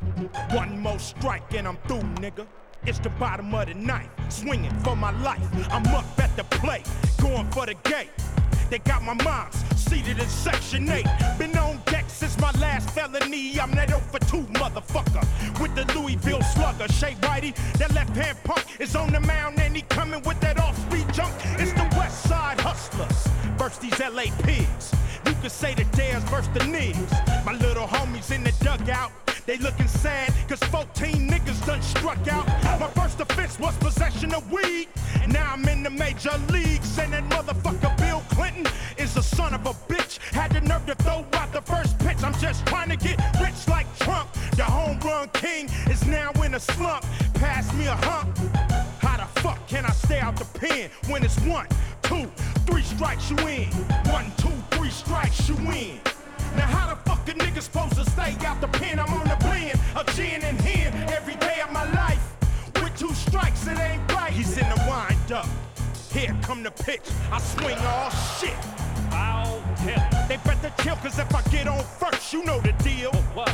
One more strike and I'm through, nigga. It's the bottom of the ninth, swinging for my life. I'm up at the plate, going for the gate. They got my moms seated in Section 8. Been on deck since my last felony. I'm that 0 for 2 motherfucker with the Louisville Slugger. Shay Whitey, that left-hand punk is on the mound and he coming with that off-speed junk. It's the West Side Hustlers versus these LA pigs. You could say the Dares versus the Niggas. My little homies in the dugout, they looking sad, cause 14 niggas done struck out. My first offense was possession of weed. Now I'm in the major leagues, and that motherfucker Bill Clinton is a son of a bitch. Had the nerve to throw out the first pitch. I'm just trying to get rich like Trump. The home run king is now in a slump. Pass me a hump. How the fuck can I stay out the pen when it's 1, 2, 3 strikes you in? 1, 2, 3 strikes you in. Now how the fuck a nigga supposed to stay out the pen? I'm on the blend of gin and hen every day of my life. With 2 strikes, it ain't right. He's in the wind up. Here come the pitch. I swing all shit. Foul tip. They better chill, cause if I get on first, you know the deal.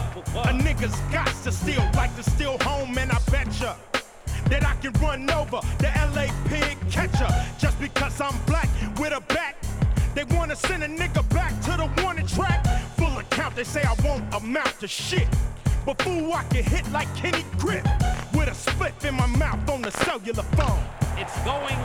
A nigga's got to steal, like to steal home, and I betcha that I can run over the LA pig catcher. Just because I'm black with a bat, they wanna send a nigga back to the wanted track. Full account, they say I won't amount to shit. But fool, I can hit like Kenny Grip with a spliff in my mouth on the cellular phone. It's going,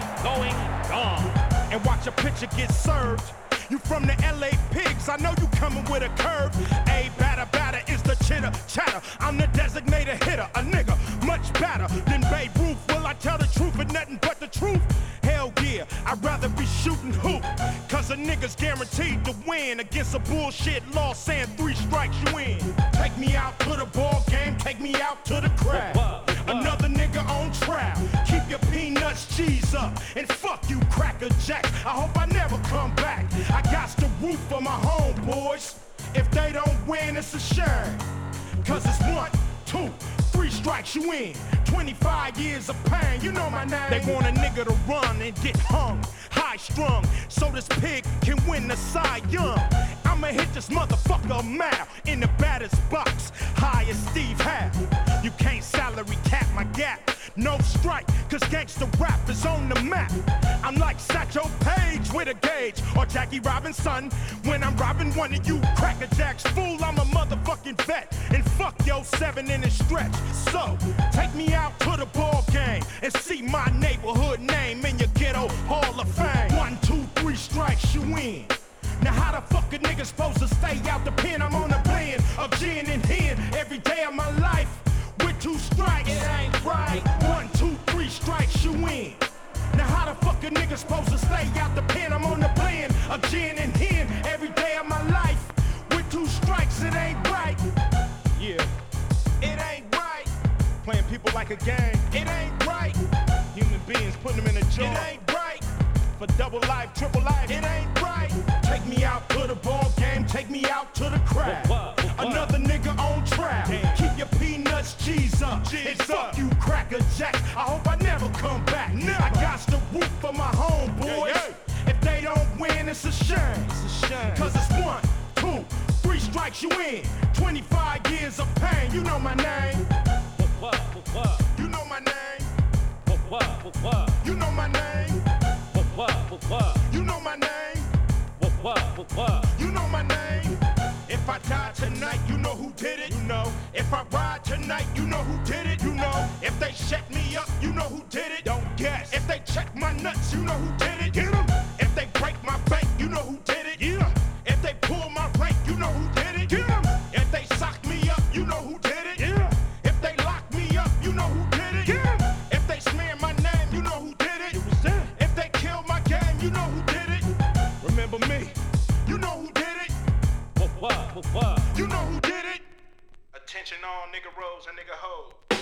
gone. And watch a pitcher get served. You from the LA pigs, I know you coming with a curve. A batter is the chitter chatter. I'm the designated hitter, a nigga much better than Babe Ruth. Will I tell the truth and nothing but the truth? Hell yeah, I'd rather be shooting hoop, cause a nigga's guaranteed to win against a bullshit law saying 3 strikes you in. Take me out to the ball game, take me out to the crowd. Another nigga on trial. Keep your peanuts cheese up and fuck you Cracker Jacks. I hope I never come back. I got to root for my homeboys. If they don't win, it's a shame, cause it's 1, 2, 3 strikes you in. 25 years of pain, you know my name. They want a nigga to run and get hung, high strung, so this pig can win the Cy Young. I'ma hit this motherfucker a mile in the batter's box, high as Steve Howe. You can't salary cap my gap, no strike, cause gangsta rap is on the map. I'm like Satchel Paige with a gauge, or Jackie Robinson when I'm robbing one of you Cracker Jacks. Fool, I'm a motherfucking vet, and fuck your 7-inning stretch. So, take me out to the ball game and see my neighborhood name in your ghetto Hall of Fame. 1, 2, 3 strikes, you win. Now how the fuck a nigga supposed to stay out the pen? I'm on a blend of gin and hen every day of my life. With 2 strikes, it ain't right. 1, 2, 3 strikes, you win. Now how the fuck a nigga supposed to stay out the pen? I'm on the blend of gin and hen every day of my life. With 2 strikes, it ain't right. Yeah, it ain't right. Playing people like a game, it ain't right. Human beings, putting them in a jar, it ain't right. For double life, triple life, it ain't right. Take me out to the ball game, take me out to the crowd. Another nigga on trial. Keep your peanuts cheese up. And fuck you Cracker Jacks, I hope I never come back. I got to root for my homeboys. If they don't win, it's a shame. Cause it's 1, 2, 3 strikes you in. 25 years of pain, you know my name. You know my name. You know my name. You know my name. You know my name. If I die tonight, you know who did it. You know. If I ride tonight, you know who did it. You know. If they shut me up, you know who did it. Don't guess. If they check my nuts, you know who did it. Get 'em. If they break my bank, you know who did it. Yeah. If they pull my rank, you know who did it. Get 'em. If they sock me up, you know who did it. Yeah. If they lock me up, you know who did it. Get 'em. If they smear my name, you know who did it. It was them. If they kill my game, you know who did it. Remember me. You know who did it. You know who did it. Attention all nigga rows and nigga hoes.